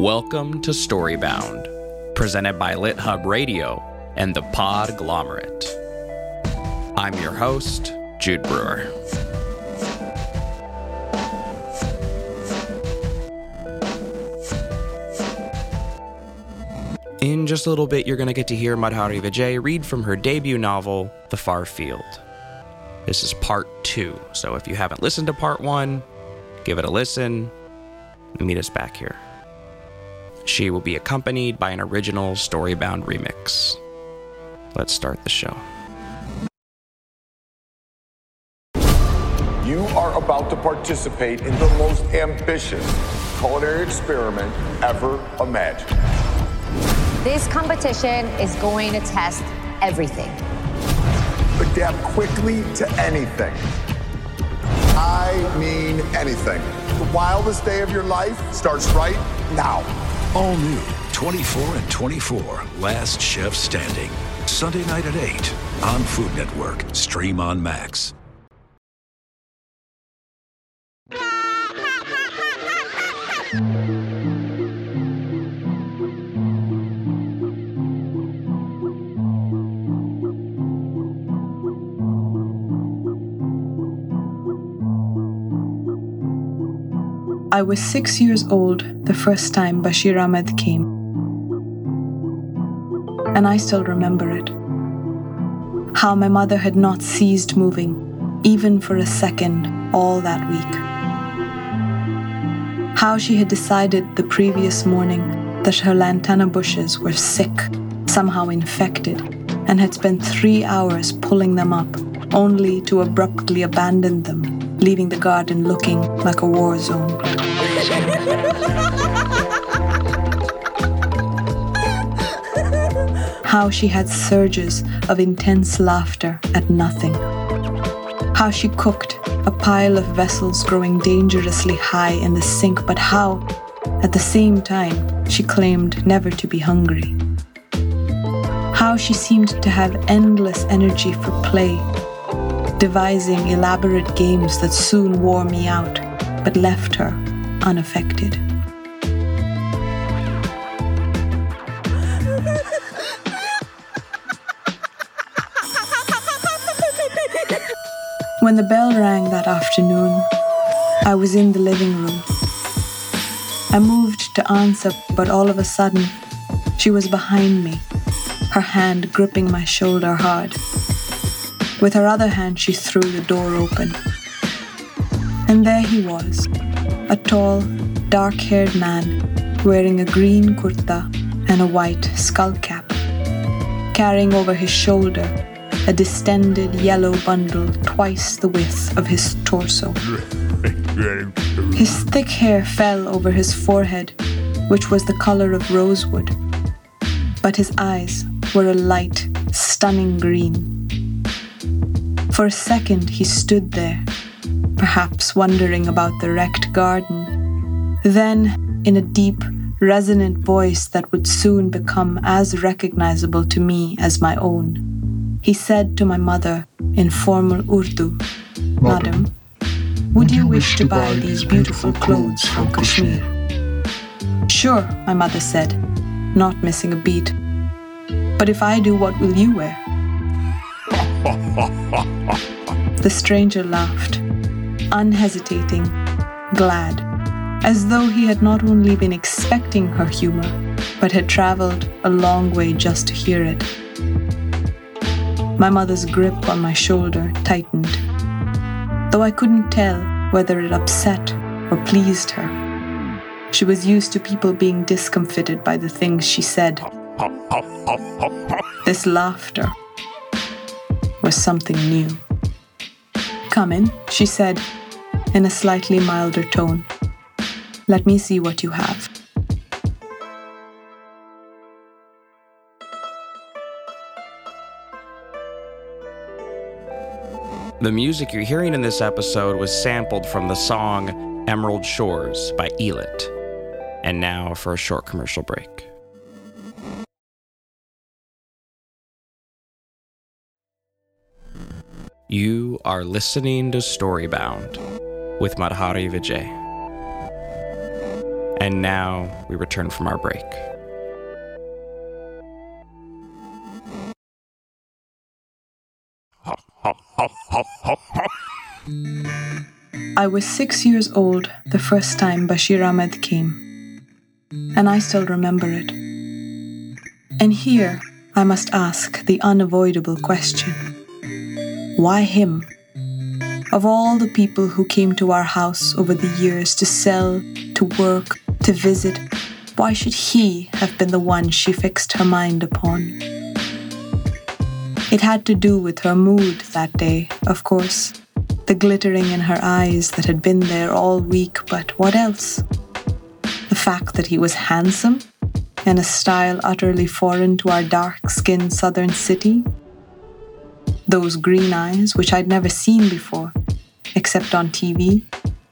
Welcome to Storybound, presented by LitHub Radio and the Podglomerate. I'm your host, Jude Brewer. In just a little bit, you're going to get to hear Madhuri Vijay read from her debut novel, The Far Field. This is part 2, so if you haven't listened to part 1, give it a listen and meet us back here. She will be accompanied by an original Storybound remix. Let's start the show. You are about to participate in the most ambitious culinary experiment ever imagined. This competition is going to test everything. Adapt quickly to anything. I mean anything. The wildest day of your life starts right now. All new 24 and 24, Last Chef Standing. Sunday night at 8 on Food Network. Stream on Max. I was 6 years old the first time Bashir Ahmed came. And I still remember it. How my mother had not ceased moving, even for a second, all that week. How she had decided the previous morning that her lantana bushes were sick, somehow infected, and had spent 3 hours pulling them up, only to abruptly abandon them, leaving the garden looking like a war zone. How she had surges of intense laughter at nothing. How she cooked a pile of vessels growing dangerously high in the sink, but how, at the same time, she claimed never to be hungry. How she seemed to have endless energy for play, devising elaborate games that soon wore me out, but left her unaffected. When the bell rang that afternoon, I was in the living room. I moved to answer, but all of a sudden, she was behind me, her hand gripping my shoulder hard. With her other hand, she threw the door open. And there he was, a tall, dark-haired man wearing a green kurta and a white skull cap, carrying over his shoulder a distended yellow bundle twice the width of his torso. His thick hair fell over his forehead, which was the color of rosewood, but his eyes were a light, stunning green. For a second he stood there, perhaps wondering about the wrecked garden. Then, in a deep, resonant voice that would soon become as recognizable to me as my own, he said to my mother in formal Urdu, "Madam, would you wish to buy these beautiful clothes from Kashmir?" "Sure," my mother said, not missing a beat. "But if I do, what will you wear?" The stranger laughed, unhesitating, glad, as though he had not only been expecting her humor, but had traveled a long way just to hear it. My mother's grip on my shoulder tightened, though I couldn't tell whether it upset or pleased her. She was used to people being discomfited by the things she said. This laughter was something new. "Come in," she said, in a slightly milder tone. "Let me see what you have." The music you're hearing in this episode was sampled from the song Emerald Shores by Elit. And now for a short commercial break. You are listening to Storybound with Madhuri Vijay. And now we return from our break. I was 6 years old the first time Bashir Ahmed came, and I still remember it. And here I must ask the unavoidable question: why him? Of all the people who came to our house over the years to sell, to work, to visit, why should he have been the one she fixed her mind upon? It had to do with her mood that day, of course. The glittering in her eyes that had been there all week, but what else? The fact that he was handsome, in a style utterly foreign to our dark-skinned southern city. Those green eyes, which I'd never seen before, except on TV.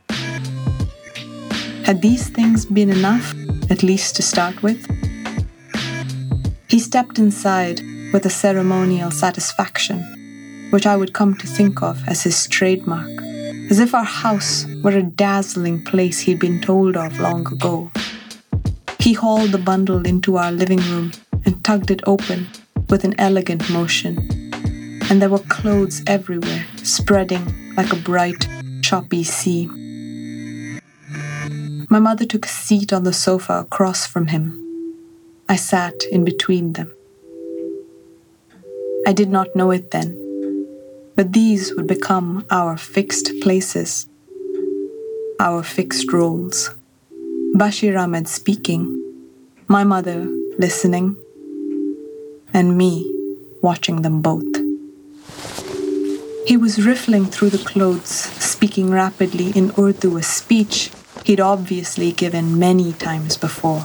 Had these things been enough, at least to start with? He stepped inside with a ceremonial satisfaction, which I would come to think of as his trademark, as if our house were a dazzling place he'd been told of long ago. He hauled the bundle into our living room and tugged it open with an elegant motion, and there were clothes everywhere, spreading like a bright, choppy sea. My mother took a seat on the sofa across from him. I sat in between them. I did not know it then, but these would become our fixed places, our fixed roles. Bashir Ahmed speaking, my mother listening, and me watching them both. He was riffling through the clothes, speaking rapidly in Urdu, a speech he'd obviously given many times before.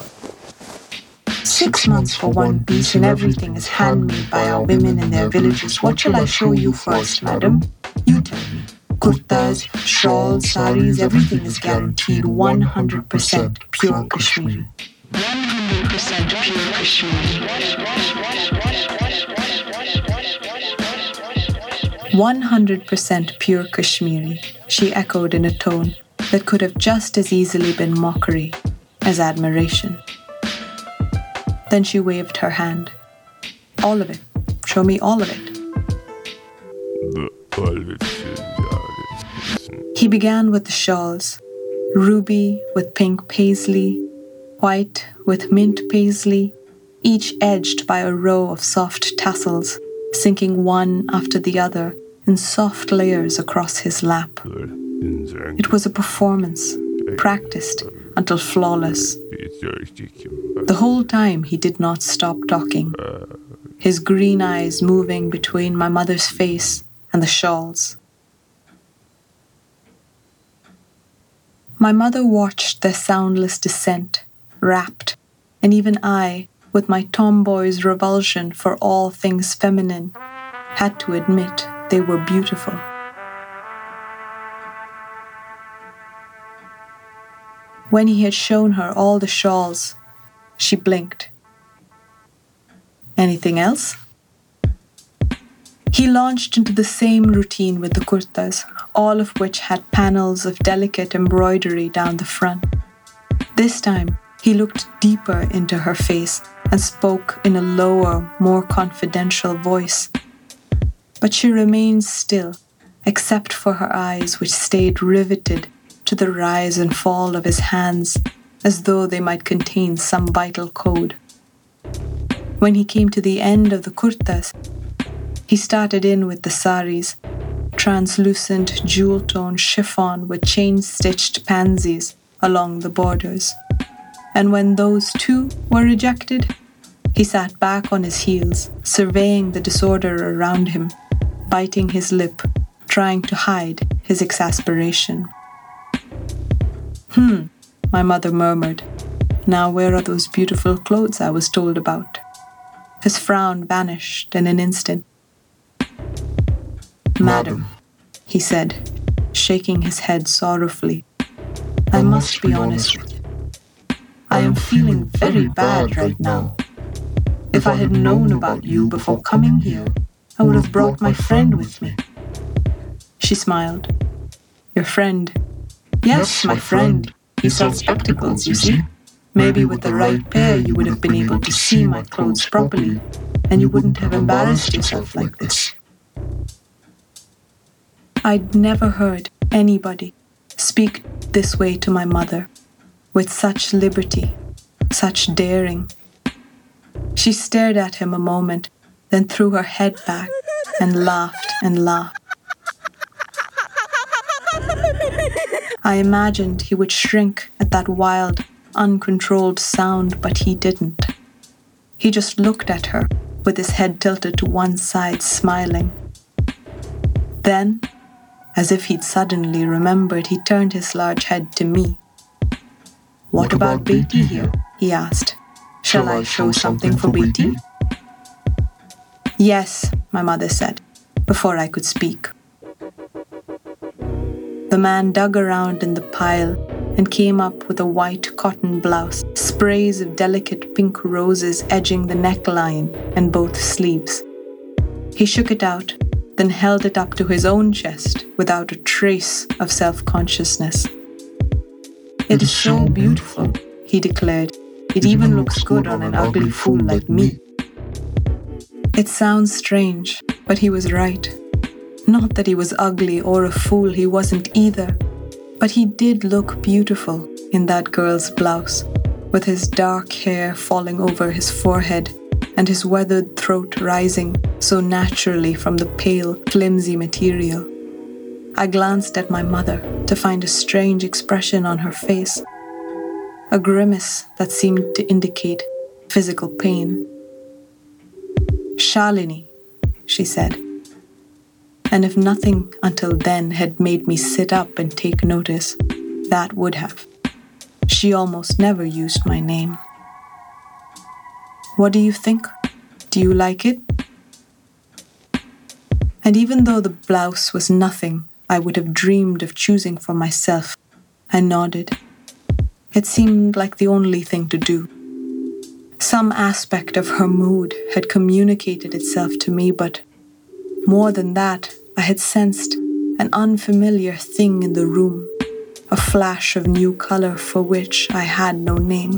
6 months for one piece and everything is handmade by our women in their villages. What shall I show you first, madam? You tell me. Kurtas, shawls, saris, everything is guaranteed 100% pure Kashmiri. 100% pure Kashmiri. 100% pure Kashmiri, she echoed in a tone that could have just as easily been mockery as admiration. Then she waved her hand. All of it. Show me all of it. He began with the shawls, ruby with pink paisley, white with mint paisley, each edged by a row of soft tassels, sinking one after the other in soft layers across his lap. It was a performance, practiced until flawless. The whole time he did not stop talking, his green eyes moving between my mother's face and the shawls. My mother watched their soundless descent, rapt, and even I, with my tomboy's revulsion for all things feminine, had to admit they were beautiful. When he had shown her all the shawls, she blinked. Anything else? He launched into the same routine with the kurtas, all of which had panels of delicate embroidery down the front. This time, he looked deeper into her face and spoke in a lower, more confidential voice. But she remained still, except for her eyes, which stayed riveted to the rise and fall of his hands, as though they might contain some vital code. When he came to the end of the kurtas, he started in with the saris, translucent jewel-toned chiffon with chain-stitched pansies along the borders. And when those too were rejected, he sat back on his heels, surveying the disorder around him, biting his lip, trying to hide his exasperation. My mother murmured. Now where are those beautiful clothes I was told about? His frown vanished in an instant. Madam, he said, shaking his head sorrowfully, I must be honest with you. I am feeling very bad right now. If I had known about you before coming here, I would have brought my friend with me. She smiled. Your friend? Yes, my friend. He sells spectacles, you see. Maybe with the right pair you would have been able to see my clothes properly, and you wouldn't have embarrassed yourself like this. I'd never heard anybody speak this way to my mother, with such liberty, such daring. She stared at him a moment, then threw her head back and laughed and laughed. I imagined he would shrink at that wild, uncontrolled sound, but he didn't. He just looked at her, with his head tilted to one side, smiling. Then, as if he'd suddenly remembered, he turned his large head to me. "What about Beatty here?" he asked. "Shall I show something for Beatty?" "Yes," my mother said, before I could speak. The man dug around in the pile and came up with a white cotton blouse, sprays of delicate pink roses edging the neckline and both sleeves. He shook it out, then held it up to his own chest without a trace of self-consciousness. "It is so beautiful," he declared. "It even looks good on an ugly fool like me." It sounds strange, but he was right. Not that he was ugly or a fool, he wasn't either. But he did look beautiful in that girl's blouse, with his dark hair falling over his forehead and his weathered throat rising so naturally from the pale, flimsy material. I glanced at my mother to find a strange expression on her face, a grimace that seemed to indicate physical pain. "Shalini," she said. And if nothing until then had made me sit up and take notice, that would have. She almost never used my name. "What do you think? Do you like it?" And even though the blouse was nothing I would have dreamed of choosing for myself, I nodded. It seemed like the only thing to do. Some aspect of her mood had communicated itself to me, but more than that, I had sensed an unfamiliar thing in the room, a flash of new color for which I had no name.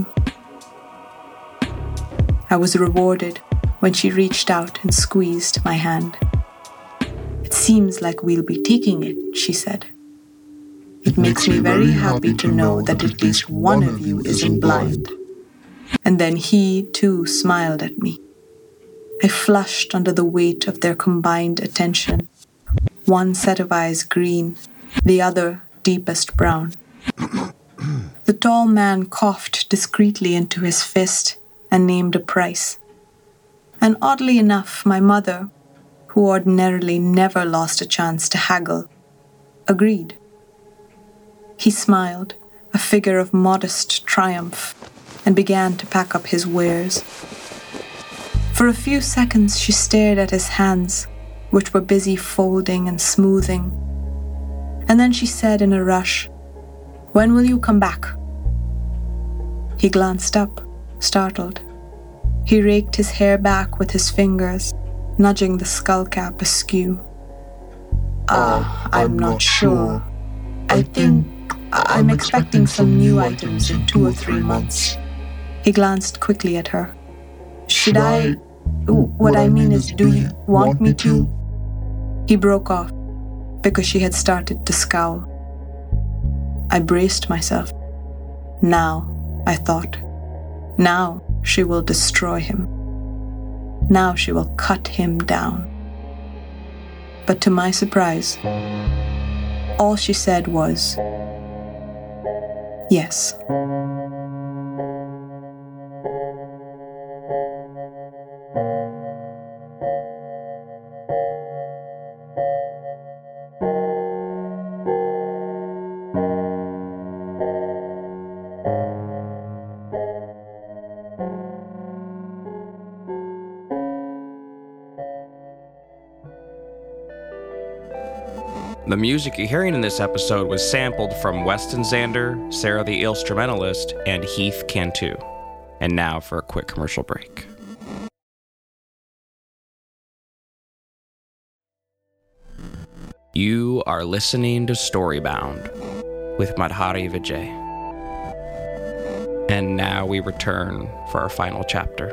I was rewarded when she reached out and squeezed my hand. "It seems like we'll be taking it," she said. "It makes me very happy to know that at least one of you isn't blind." And then he, too, smiled at me. I flushed under the weight of their combined attention. One set of eyes green, the other deepest brown. The tall man coughed discreetly into his fist and named a price. And oddly enough, my mother, who ordinarily never lost a chance to haggle, agreed. He smiled, a figure of modest triumph, and began to pack up his wares. For a few seconds she stared at his hands, which were busy folding and smoothing. And then she said in a rush, "When will you come back?" He glanced up, startled. He raked his hair back with his fingers, nudging the skullcap askew. I'm not sure. I think I'm expecting some new items in 2 or 3 months." He glanced quickly at her. "Should I? What I mean is, do you want me to?" He broke off because she had started to scowl. I braced myself. Now, I thought. Now she will destroy him. Now she will cut him down. But to my surprise, all she said was, "Yes." The music you're hearing in this episode was sampled from Weston Zander, Sarah the Instrumentalist, and Heath Cantu. And now for a quick commercial break. You are listening to Storybound with Madhuri Vijay. And now we return for our final chapter.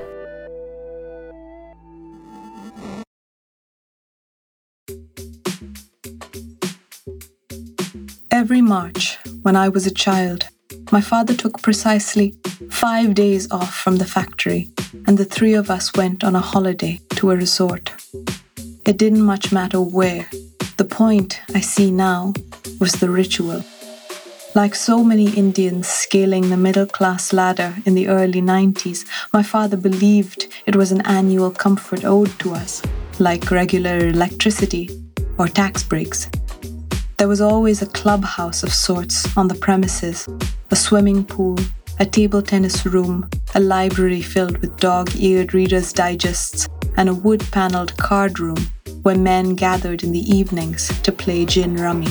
Every March, when I was a child, my father took precisely 5 days off from the factory, and the three of us went on a holiday to a resort. It didn't much matter where. The point, I see now, was the ritual. Like so many Indians scaling the middle-class ladder in the early 90s, my father believed it was an annual comfort owed to us, like regular electricity or tax breaks. There was always a clubhouse of sorts on the premises, a swimming pool, a table tennis room, a library filled with dog-eared Reader's Digests, and a wood-panelled card room where men gathered in the evenings to play gin rummy.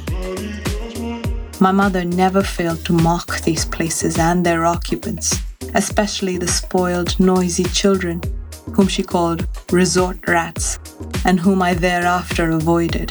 My mother never failed to mock these places and their occupants, especially the spoiled, noisy children, whom she called resort rats, and whom I thereafter avoided.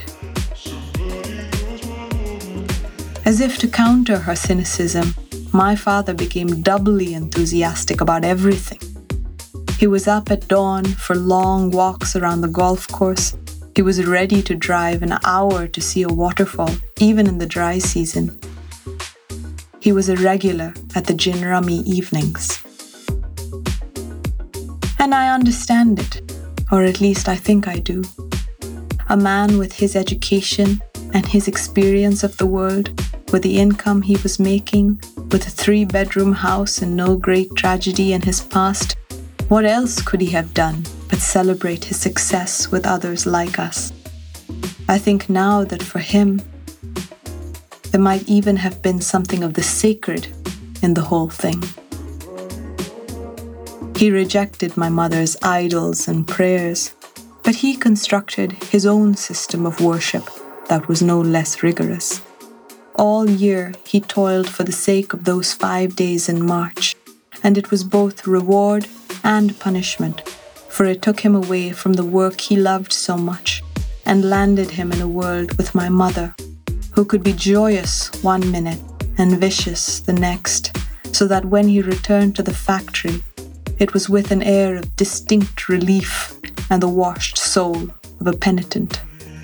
As if to counter her cynicism, my father became doubly enthusiastic about everything. He was up at dawn for long walks around the golf course. He was ready to drive an hour to see a waterfall, even in the dry season. He was a regular at the gin rummy evenings. And I understand it, or at least I think I do. A man with his education and his experience of the world, with the income he was making, with a 3-bedroom house and no great tragedy in his past, what else could he have done but celebrate his success with others like us? I think now that for him, there might even have been something of the sacred in the whole thing. He rejected my mother's idols and prayers, but he constructed his own system of worship that was no less rigorous. All year he toiled for the sake of those 5 days in March, and it was both reward and punishment, for it took him away from the work he loved so much and landed him in a world with my mother, who could be joyous 1 minute and vicious the next, so that when he returned to the factory, it was with an air of distinct relief and the washed soul of a penitent.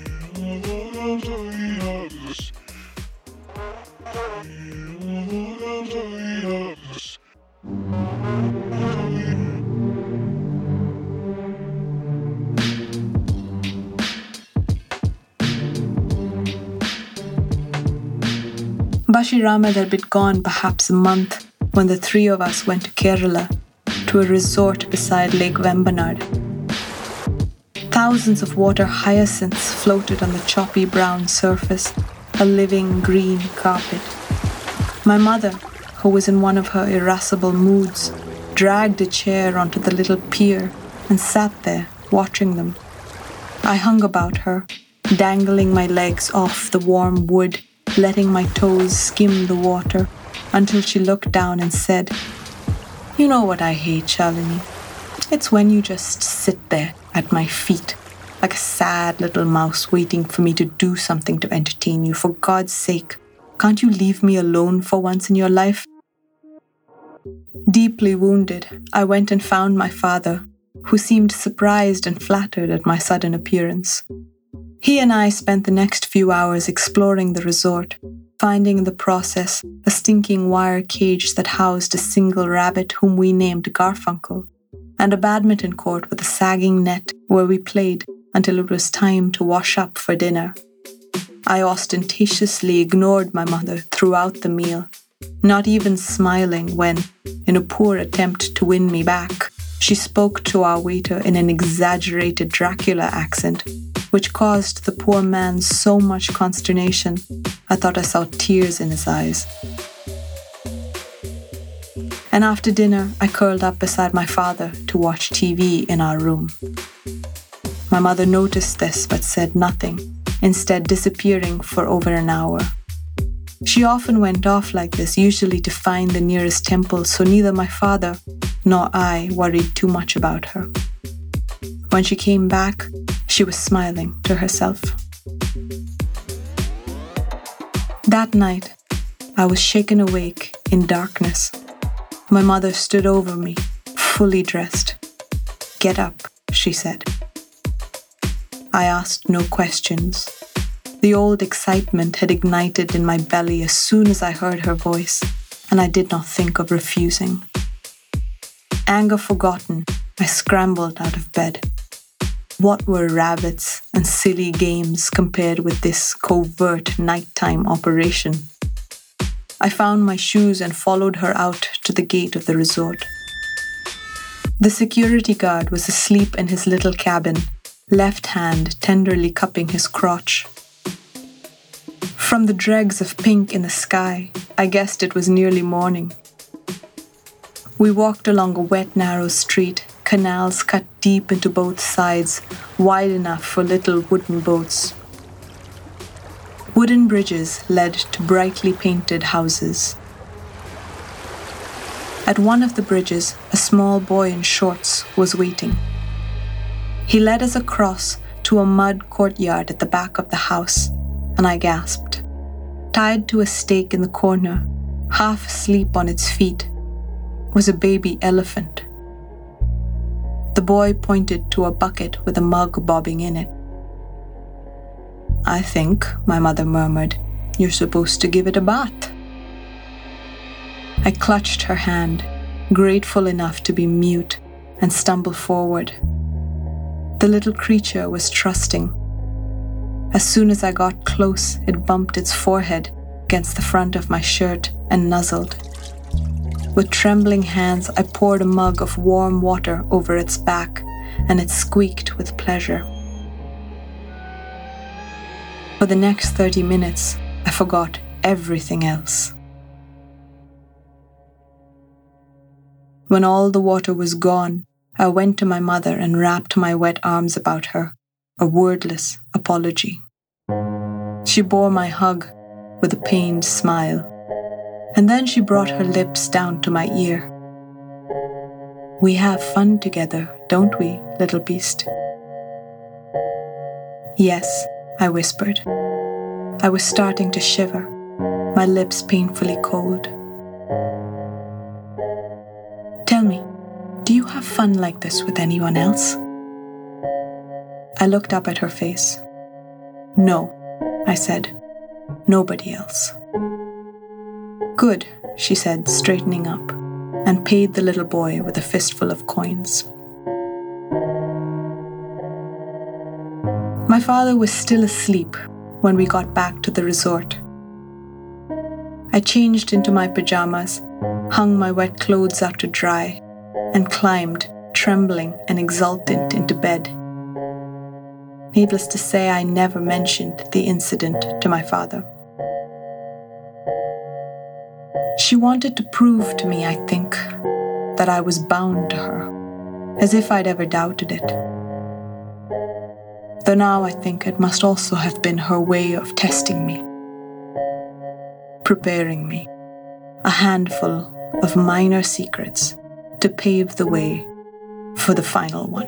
Bashir Ahmed had been gone perhaps a month when the three of us went to Kerala, to a resort beside Lake Vembanad. Thousands of water hyacinths floated on the choppy brown surface, a living green carpet. My mother, who was in one of her irascible moods, dragged a chair onto the little pier and sat there watching them. I hung about her, dangling my legs off the warm wood, letting my toes skim the water, until she looked down and said, "You know what I hate, Shalini? It's when you just sit there at my feet, like a sad little mouse waiting for me to do something to entertain you. For God's sake, can't you leave me alone for once in your life?" Deeply wounded, I went and found my father, who seemed surprised and flattered at my sudden appearance. He and I spent the next few hours exploring the resort, finding in the process a stinking wire cage that housed a single rabbit whom we named Garfunkel, and a badminton court with a sagging net where we played until it was time to wash up for dinner. I ostentatiously ignored my mother throughout the meal, not even smiling when, in a poor attempt to win me back, she spoke to our waiter in an exaggerated Dracula accent, which caused the poor man so much consternation, I thought I saw tears in his eyes. And after dinner, I curled up beside my father to watch TV in our room. My mother noticed this but said nothing, instead disappearing for over an hour. She often went off like this, usually to find the nearest temple, so neither my father nor I worried too much about her. When she came back, she was smiling to herself. That night, I was shaken awake in darkness. My mother stood over me, fully dressed. "Get up," she said. I asked no questions. The old excitement had ignited in my belly as soon as I heard her voice, and I did not think of refusing. Anger forgotten, I scrambled out of bed. What were rabbits and silly games compared with this covert nighttime operation? I found my shoes and followed her out to the gate of the resort. The security guard was asleep in his little cabin, left hand tenderly cupping his crotch. From the dregs of pink in the sky, I guessed it was nearly morning. We walked along a wet, narrow street, canals cut deep into both sides, wide enough for little wooden boats. Wooden bridges led to brightly painted houses. At one of the bridges, a small boy in shorts was waiting. He led us across to a mud courtyard at the back of the house, and I gasped. Tied to a stake in the corner, half asleep on its feet, was a baby elephant. The boy pointed to a bucket with a mug bobbing in it. "I think," my mother murmured, "you're supposed to give it a bath." I clutched her hand, grateful enough to be mute, and stumbled forward. The little creature was trusting. As soon as I got close, it bumped its forehead against the front of my shirt and nuzzled. With trembling hands, I poured a mug of warm water over its back, and it squeaked with pleasure. For the next 30 minutes, I forgot everything else. When all the water was gone, I went to my mother and wrapped my wet arms about her, a wordless apology. She bore my hug with a pained smile, and then she brought her lips down to my ear. "We have fun together, don't we, little beast?" "Yes," I whispered. I was starting to shiver, my lips painfully cold. "Tell me, do you have fun like this with anyone else?" I looked up at her face. "No," I said. "Nobody else." "Good," she said, straightening up, and paid the little boy with a fistful of coins. My father was still asleep when we got back to the resort. I changed into my pajamas, hung my wet clothes out to dry, and climbed, trembling and exultant, into bed. Needless to say, I never mentioned the incident to my father. She wanted to prove to me, I think, that I was bound to her, as if I'd ever doubted it. Though now I think it must also have been her way of testing me, preparing me, a handful of minor secrets to pave the way for the final one.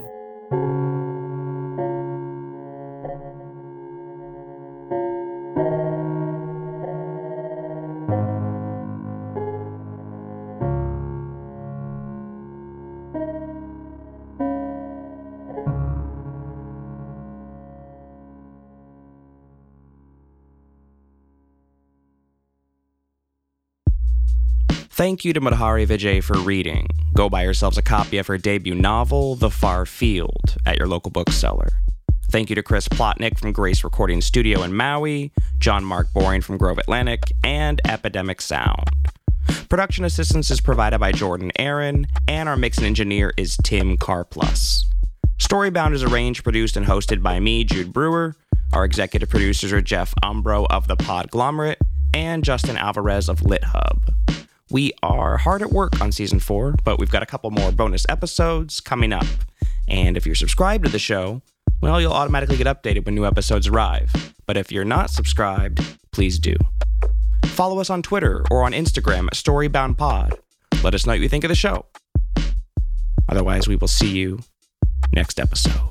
Thank you to Madhuri Vijay for reading. Go buy yourselves a copy of her debut novel, The Far Field, at your local bookseller. Thank you to Chris Plotnick from Grace Recording Studio in Maui, John Mark Boring from Grove Atlantic, and Epidemic Sound. Production assistance is provided by Jordan Aaron, and our mix and engineer is Tim Carplus. Storybound is arranged, produced, and hosted by me, Jude Brewer. Our executive producers are Jeff Umbro of The Podglomerate and Justin Alvarez of LitHub. We are hard at work on Season 4, but we've got a couple more bonus episodes coming up. And if you're subscribed to the show, well, you'll automatically get updated when new episodes arrive. But if you're not subscribed, please do. Follow us on Twitter or on Instagram at StoryboundPod. Let us know what you think of the show. Otherwise, we will see you next episode.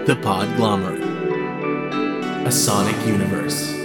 The Podglomerate. A Sonic Universe.